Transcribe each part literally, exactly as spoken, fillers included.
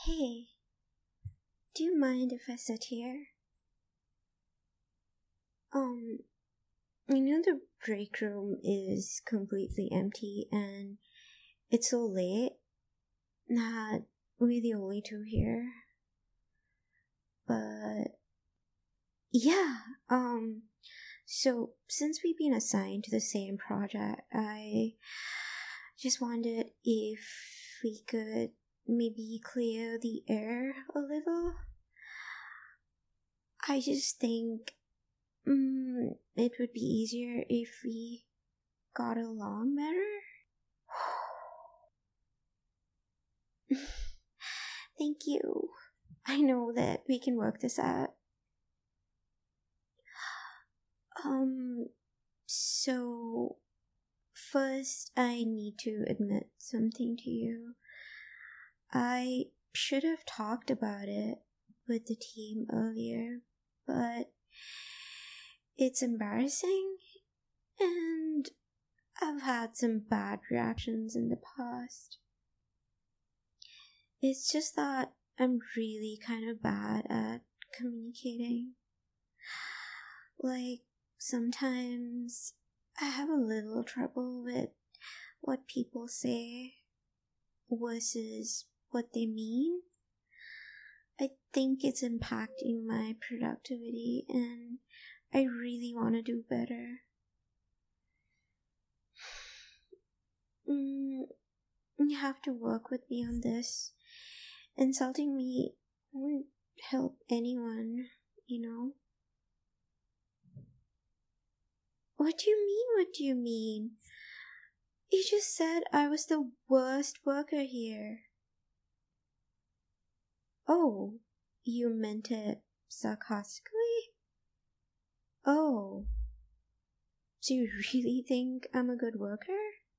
Hey, do you mind if I sit here? Um, I know the break room is completely empty and it's so late that we're the only two here. But yeah, um, so since we've been assigned to the same project, I just wondered if we could maybe clear the air a little. I just think mm, it would be easier if we got along better. Thank you. I know that we can work this out. Um, so first I need to admit something to you. I should have talked about it with the team earlier, but it's embarrassing and I've had some bad reactions in the past. It's just that I'm really kind of bad at communicating. Like, sometimes I have a little trouble with what people say versus what they mean. I think it's impacting my productivity and I really want to do better. Mm, you have to work with me on this. Insulting me won't help anyone, you know? What do you mean, what do you mean? You just said I was the worst worker here. Oh, you meant it sarcastically? Oh, so you really think I'm a good worker?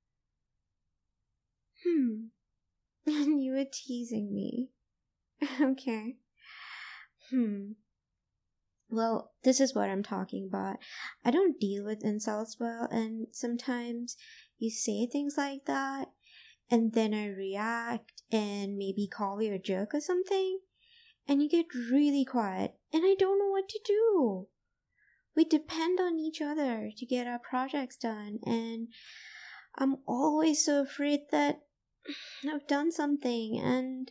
Hmm, and you were teasing me. Okay. Hmm. Well, this is what I'm talking about. I don't deal with insults well, and sometimes you say things like that, and then I react and maybe call you a jerk or something, and you get really quiet, and I don't know what to do. We depend on each other to get our projects done, and I'm always so afraid that I've done something, and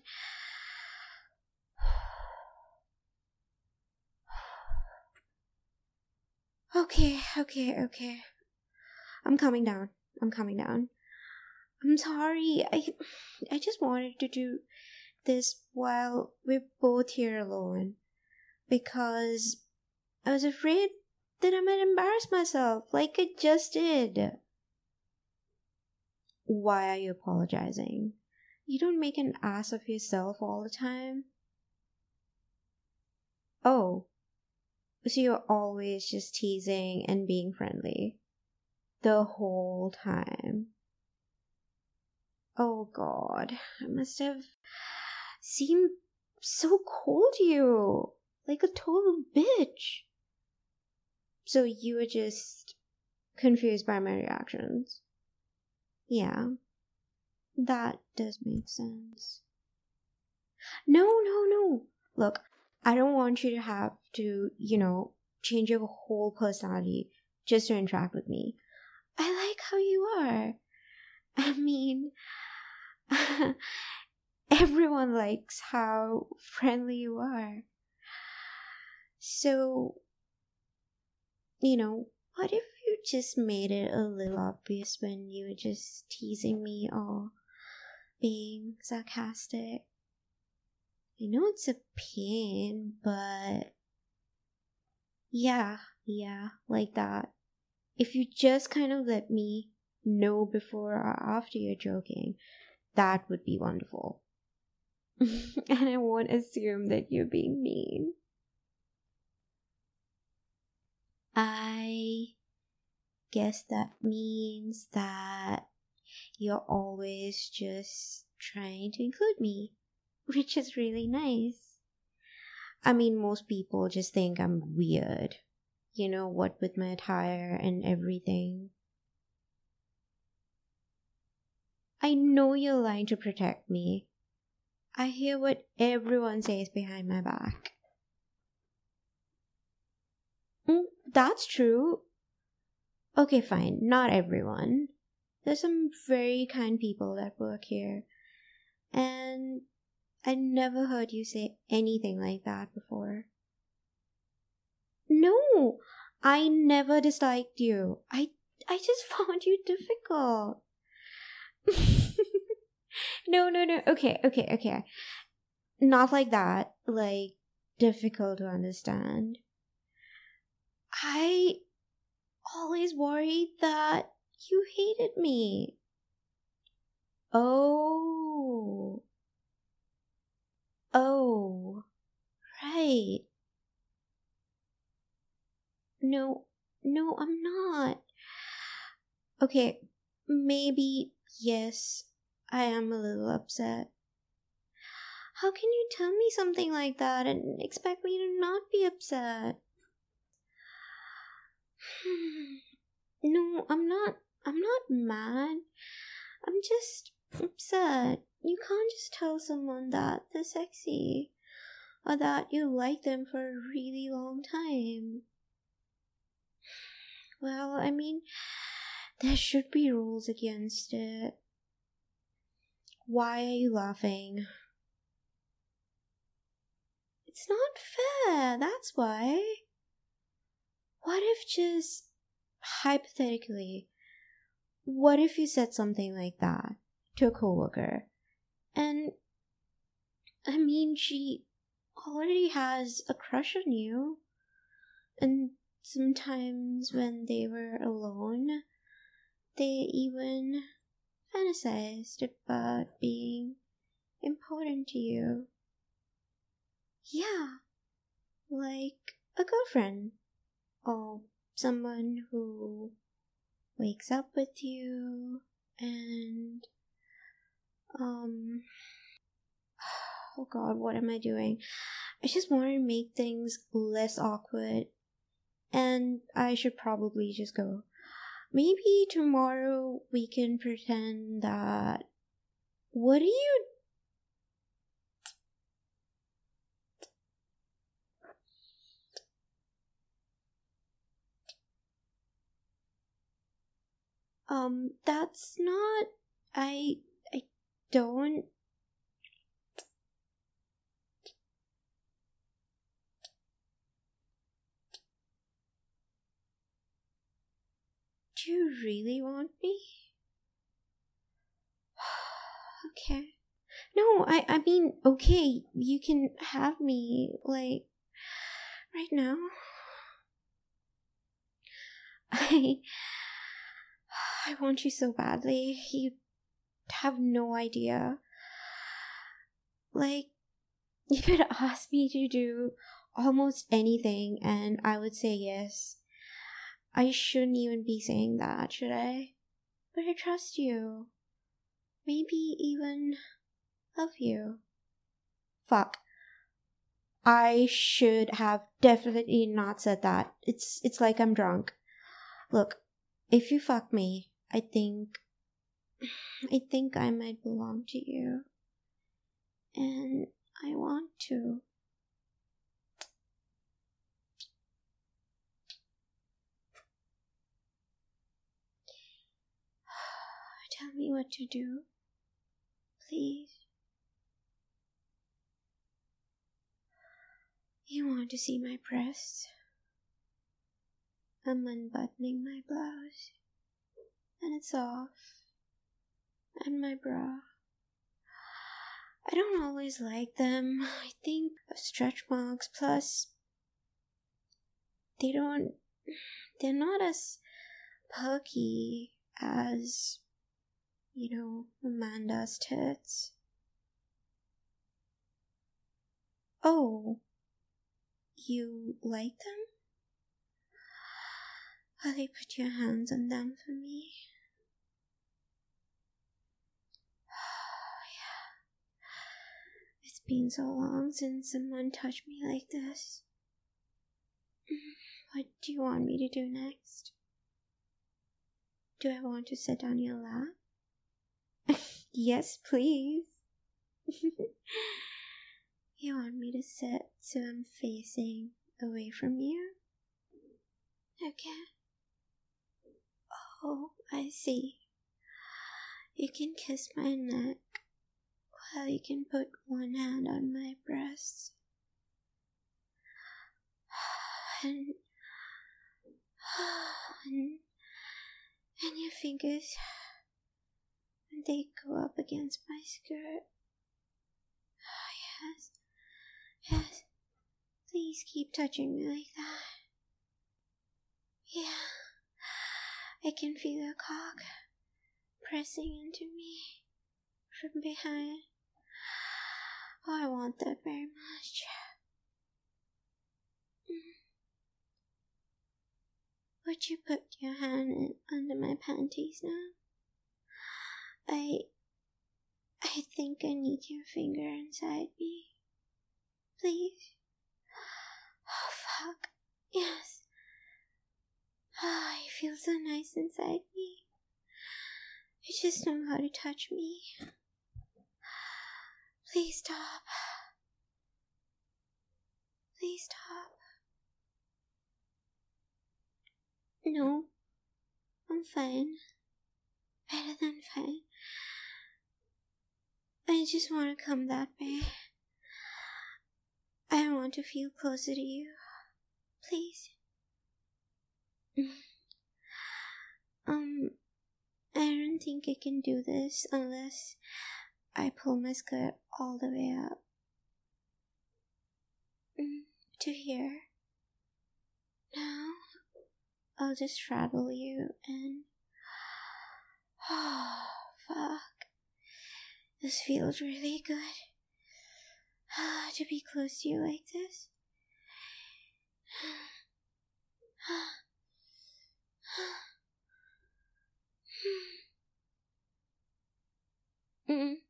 okay, okay, okay. I'm coming down. I'm coming down. I'm sorry. I I just wanted to do this while we're both here alone because I was afraid that I might embarrass myself like I just did. Why are you apologizing? You don't make an ass of yourself all the time. Oh, so you're always just teasing and being friendly the whole time. Oh God, I must have seemed so cold to you, like a total bitch. So you were just confused by my reactions. Yeah, that does make sense. No, no, no. Look, I don't want you to have to, you know, change your whole personality just to interact with me. I like how you are. I mean, everyone likes how friendly you are. So, you know, what if you just made it a little obvious when you were just teasing me or being sarcastic? I know it's a pain, but yeah, yeah, like that. If you just kind of let me know before or after you're joking, that would be wonderful. And I won't assume that you're being mean. I guess that means that you're always just trying to include me, which is really nice. I mean, most people just think I'm weird, you know, what with my attire and everything. I know you're lying to protect me. I hear what everyone says behind my back. Mm, that's true. Okay, fine. Not everyone. There's some very kind people that work here. And I never heard you say anything like that before. No, I never disliked you. I I just found you difficult. no, no, no. Okay, okay, okay. Not like that. Like, difficult to understand. I always worried that you hated me. Oh. Oh. Right. No, no, I'm not. Okay, maybe, yes, I am a little upset. How can you tell me something like that and expect me to not be upset? No, I'm not. I'm not mad. I'm just upset. You can't just tell someone that they're sexy or that you like them for a really long time. Well, I mean, there should be rules against it. Why are you laughing? It's not fair, that's why. What if just hypothetically, what if you said something like that to a coworker? And I mean, she already has a crush on you. And sometimes when they were alone, they even fantasized about being important to you. Yeah, like a girlfriend or someone who wakes up with you and um oh god, what am I doing? I just want to make things less awkward, and I should probably just go. Maybe tomorrow we can pretend that. What do you um that's not. I I don't. Do you really want me? Okay. No, I I mean, okay, you can have me, like, right now. I I want you so badly. You have no idea. Like, you could ask me to do almost anything and I would say yes. I shouldn't even be saying that, should I? But I trust you. Maybe even love you. Fuck. I should have definitely not said that. It's it's like I'm drunk. Look, if you fuck me, I think I think I might belong to you. And I want to. Tell me what to do. Please. You want to see my breasts? I'm unbuttoning my blouse. And it's off. And my bra. I don't always like them. I think of stretch marks, plus they don't, they're not as perky as, you know, Amanda's tits. Oh, you like them? Will you put your hands on them for me? It's been so long since someone touched me like this. What do you want me to do next? Do I want to sit on your lap? Yes, please. You want me to sit so I'm facing away from you? Okay. Oh, I see. You can kiss my neck while you can put one hand on my breast. And, and, and your fingers, they go up against my skirt. Yes, yes, please keep touching me like that. Yeah, I can feel your cock pressing into me from behind. Oh, I want that very much. Mm. Would you put your hand in, under my panties now? I... I think I need your finger inside me. Please? Oh, fuck. Yes. Ah, oh, you feel so nice inside me. You just know how to touch me. Please stop. Please stop. No. I'm fine. Better than fine. I just want to come that way. I want to feel closer to you. Please. Um, I don't think I can do this unless I pull my skirt all the way up. Mm, to here. Now, I'll just straddle you and... Oh, fuck. This feels really good. To be close to you like this. Mm.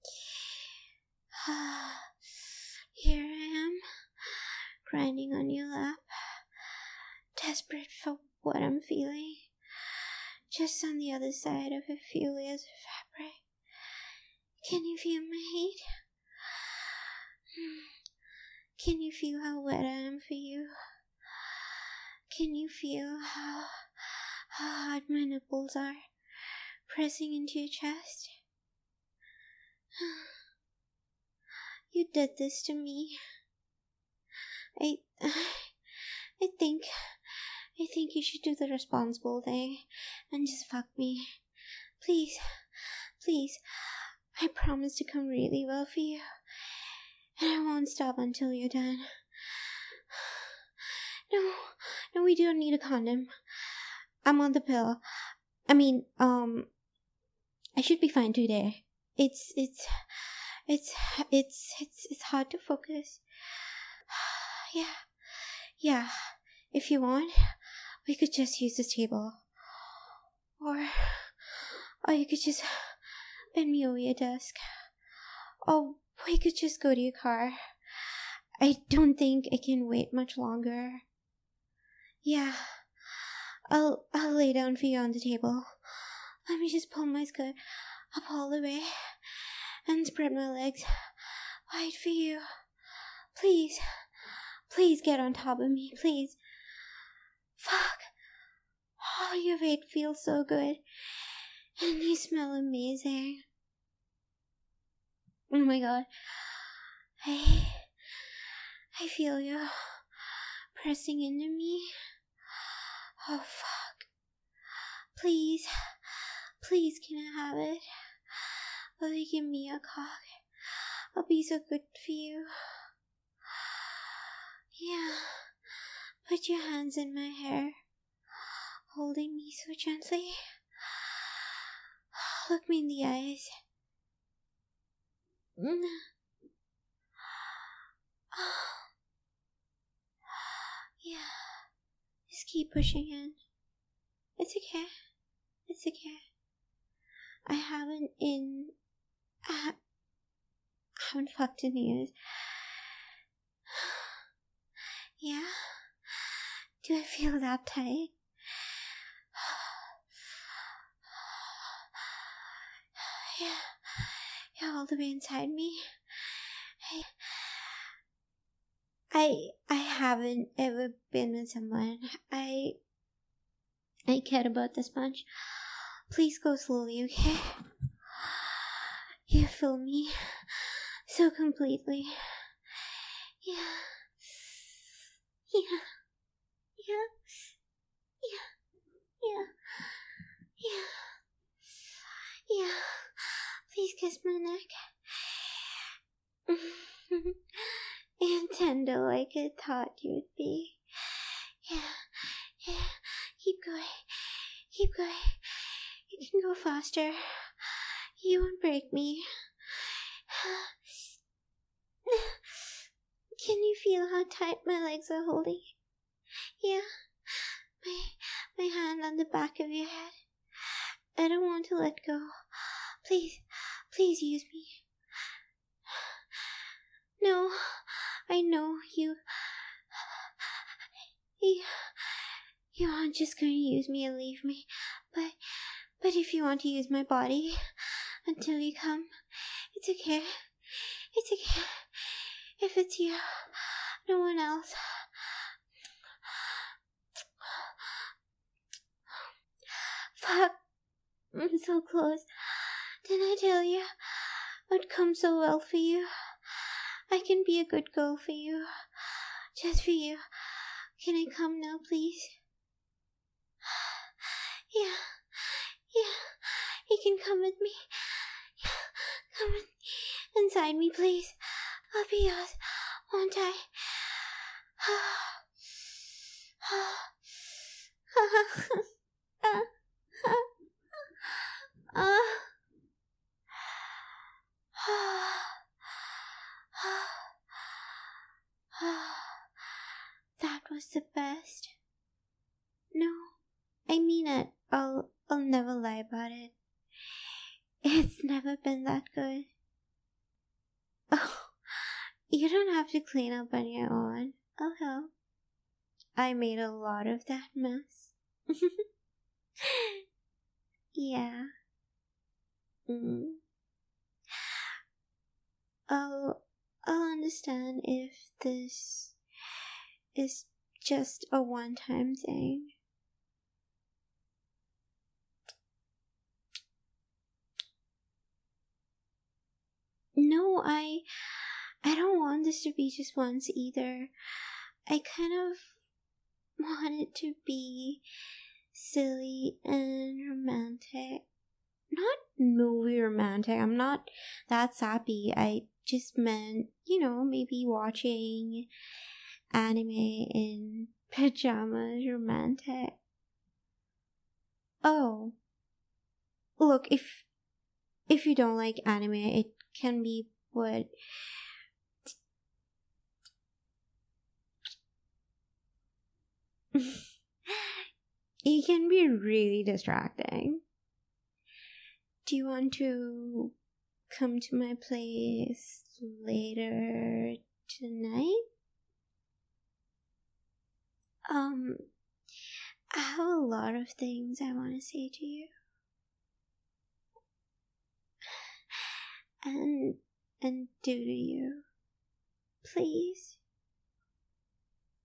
Here I am, grinding on your lap, desperate for what I'm feeling. Just on the other side of a few layers of fabric. Can you feel my heat? Can you feel how wet I am for you? Can you feel how, how hard my nipples are pressing into your chest? You did this to me. I, I think, I think you should do the responsible thing and just fuck me. Please, please, I promise to come really well for you. And I won't stop until you're done. No, no, we don't need a condom. I'm on the pill. I mean, um, I should be fine today. It's, it's, it's, it's, it's, it's hard to focus. Yeah, yeah. If you want, we could just use this table. Or, or you could just bend me over your desk. Or we could just go to your car. I don't think I can wait much longer. Yeah, I'll, I'll lay down for you on the table. Let me just pull my skirt up all the way and spread my legs wide for you. Please, please get on top of me, please. Fuck. Oh, your weight feels so good. And you smell amazing. Oh my god. I, I feel you pressing into me. Oh fuck. Please, please can I have it? Will you give me a cock? I'll be so good for you. Yeah. Put your hands in my hair, holding me so gently. Look me in the eyes. Yeah. Just keep pushing in. It's okay. It's okay. I haven't in... I, ha- I haven't fucked in years. Yeah? Do I feel that tight? Yeah. You're all the way inside me. I, I, I haven't ever been with someone I, I cared about this much. Please go slowly, okay? You fill me so completely. Yeah. Yeah. Yeah. Yeah. Yeah. Yeah. Yeah. Please kiss my neck. And tender like I thought you would be. Yeah. Yeah. Keep going. Keep going. You can go faster. You won't break me. Can you feel how tight my legs are holding? Yeah. My, my hand on the back of your head. I don't want to let go. Please, please use me. No, I know you. You, you aren't just going to use me and leave me. But, but if you want to use my body until you come, it's okay. It's okay. If it's you, no one else. Fuck. I'm so close. Didn't I tell you? I'd come so well for you. I can be a good girl for you. Just for you. Can I come now, please? Yeah. Yeah. You can come with me. Yeah. Come in, inside me, please. I'll be yours, won't I? That was the best. No, I mean it. I'll I'll never lie about it. It's never been that good. Oh, you don't have to clean up on your own. I'll help. I made a lot of that mess. Yeah. Mm. I'll I'll understand if this is just a one-time thing. No, I I don't want this to be just once either. I kind of want it to be silly and romantic. Not movie romantic. I'm not that sappy. I just meant, you know, maybe watching anime in pajamas romantic. Oh. Look, if if you don't like anime, it can be what it can be really distracting. Do you want to come to my place later tonight? Um, I have a lot of things I want to say to you. And, and do to you. Please.